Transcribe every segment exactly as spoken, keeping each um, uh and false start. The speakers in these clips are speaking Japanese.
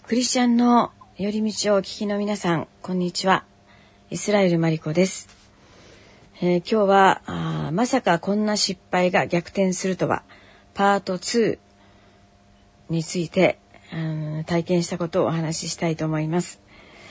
クリスチャンの寄り道をお聞きの皆さん、こんにちは。イスラエルマリコです。えー、今日はあまさかこんな失敗が逆転するとはパートツーについて、うん、体験したことをお話ししたいと思います。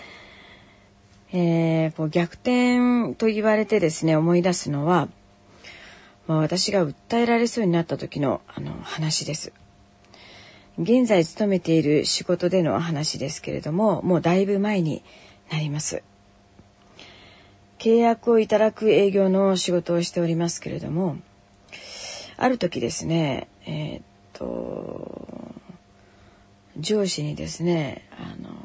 えー、こう逆転と言われてですね、思い出すのは、まあ、私が訴えられそうになった時のあの話です。現在勤めている仕事での話ですけれども、もうだいぶ前になります。契約をいただく営業の仕事をしておりますけれども、ある時ですね、えー、っと上司にですね、あの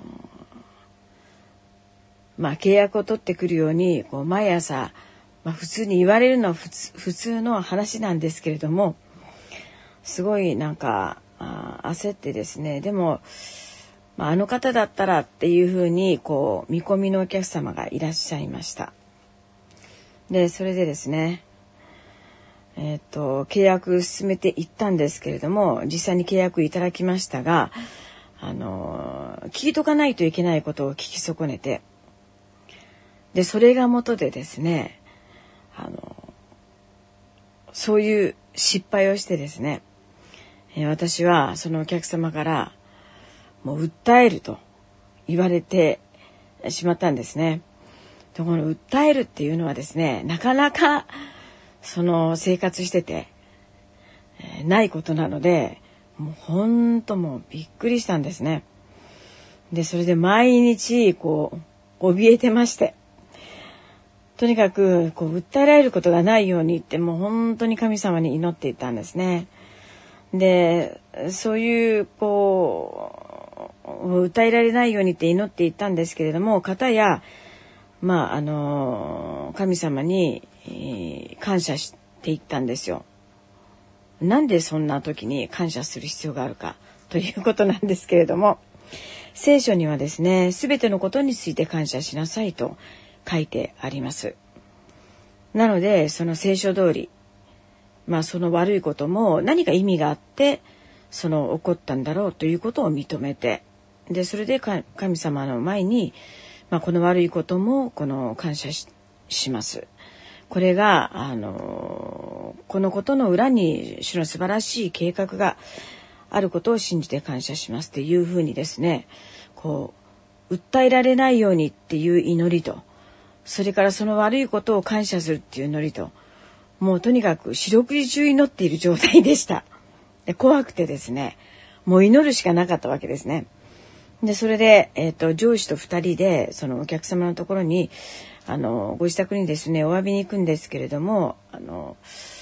まあ契約を取ってくるようにこう毎朝、まあ、普通に言われるのは普通、普通の話なんですけれども、すごいなんかあ焦ってですね、でも、まあ、あの方だったらっていうふうにこう見込みのお客様がいらっしゃいました。でそれでですね、えっと契約進めていったんですけれども、実際に契約いただきましたが、あの聞いとかないといけないことを聞き損ねて、でそれが元でですね、あのそういう失敗をしてですね、私はそのお客様からもう訴えると言われてしまったんですね。でこの訴えるっていうのはですね、なかなかその生活してて、えー、ないことなので、もう本当もうびっくりしたんですね。でそれで毎日こう怯えてまして、とにかくこう訴えられることがないようにってもう本当に神様に祈っていたんですね。でそういうこう訴えられないようにって祈っていたんですけれども、片やまああの神様に、えー、感謝していったんですよ。なんでそんな時に感謝する必要があるかということなんですけれども、聖書にはですね、すべてのことについて感謝しなさいと書いてあります。なのでその聖書通り、まあその悪いことも何か意味があってその起こったんだろうということを認めて、でそれで神様の前に、まあ、この悪いこともこの感謝 し, します。これがあのこのことの裏に主の素晴らしい計画があることを信じて感謝しますっていうふうにですね、こう訴えられないようにっていう祈りと、それからその悪いことを感謝するっていう祈りと、もうとにかく四六時中祈っている状態でした。で怖くてですね、もう祈るしかなかったわけですね。でそれで、えーと、上司と二人でそのお客様のところにあのご自宅にですねお詫びに行くんですけれども、あの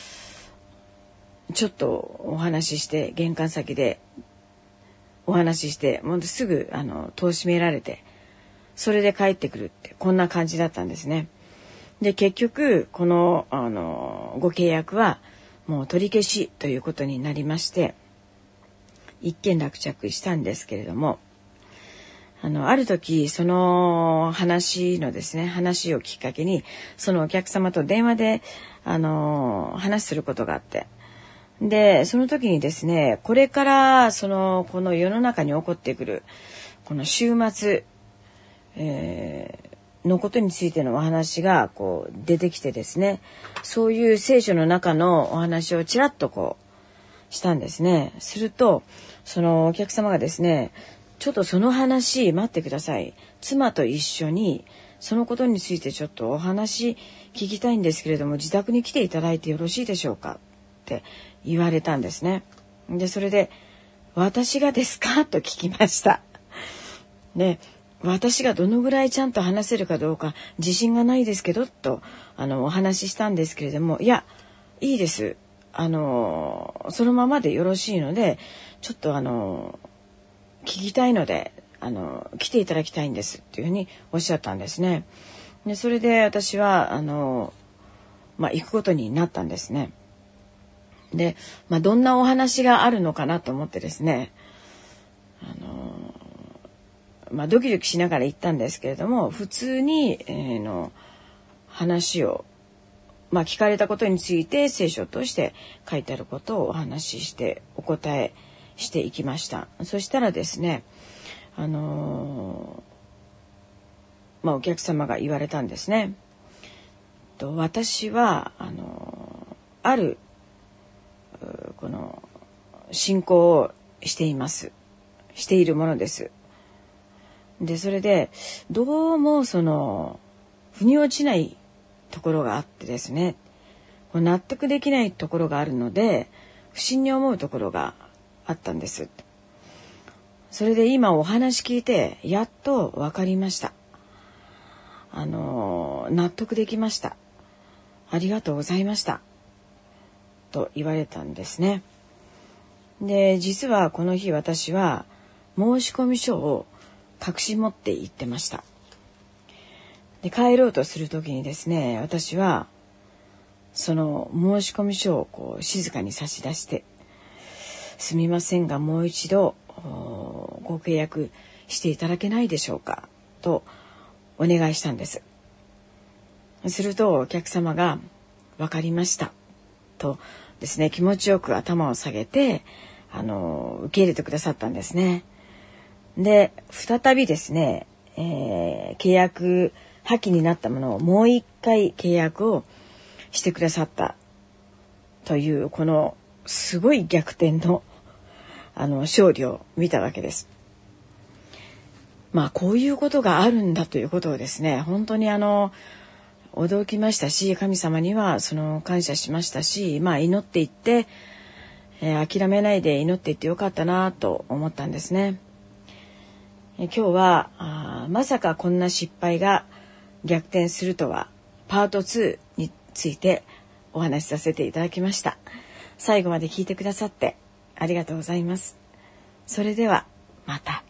ちょっとお話しして玄関先でお話ししてもうすぐあの戸を閉められて、それで帰ってくるってこんな感じだったんですね。で結局この、あのご契約はもう取り消しということになりまして、一件落着したんですけれども、あのある時その話のですね話をきっかけにそのお客様と電話であの話することがあって、でその時にですね、これからそのこの世の中に起こってくるこの週末、えーのことについてのお話がこう出てきてですね、そういう聖書の中のお話をちらっとこうしたんですね。するとそのお客様がですね、ちょっとその話待ってください、妻と一緒にそのことについてちょっとお話聞きたいんですけれども自宅に来ていただいてよろしいでしょうかって言われたんですね。でそれで私がですかと聞きました。で私がどのぐらいちゃんと話せるかどうか自信がないですけどとあのお話ししたんですけれども、いやいいです、あのそのままでよろしいのでちょっとあの聞きたいのであの来ていただきたいんですっていうふうにおっしゃったんですね。でそれで私はあの、まあ、行くことになったんですね。で、まあ、どんなお話があるのかなと思ってですね、あのまあ、ドキドキしながら行ったんですけれども、普通に、えー、の話を、まあ、聞かれたことについて聖書として書いてあることをお話ししてお答えしていきました。そしたらですね、 あのー、まあお客様が言われたんですね。と私はあのー、あるこの信仰をしていますしているものです。でそれでどうもその腑に落ちないところがあってですね、納得できないところがあるので不審に思うところがあったんです。それで今お話聞いてやっと分かりました。あの納得できました。ありがとうございましたと言われたんですね。で実はこの日私は申込書を隠し持って行ってました。で帰ろうとする時にですね、私はその申込書をこう静かに差し出して、すみませんがもう一度ご契約していただけないでしょうかとお願いしたんです。するとお客様が分かりましたとですね、気持ちよく頭を下げてあの受け入れてくださったんですね。で再びですね、えー、契約破棄になったものをもう一回契約をしてくださったというこのすごい逆転のあの勝利を見たわけです。まあこういうことがあるんだということをですね、本当にあの驚きましたし、神様にはその感謝しましたし、まあ祈っていって、えー、諦めないで祈っていってよかったなと思ったんですね。えー、今日はあまさかこんな失敗が逆転するとはパートツーについてお話しさせていただきました。最後まで聞いてくださってありがとうございます。それではまた。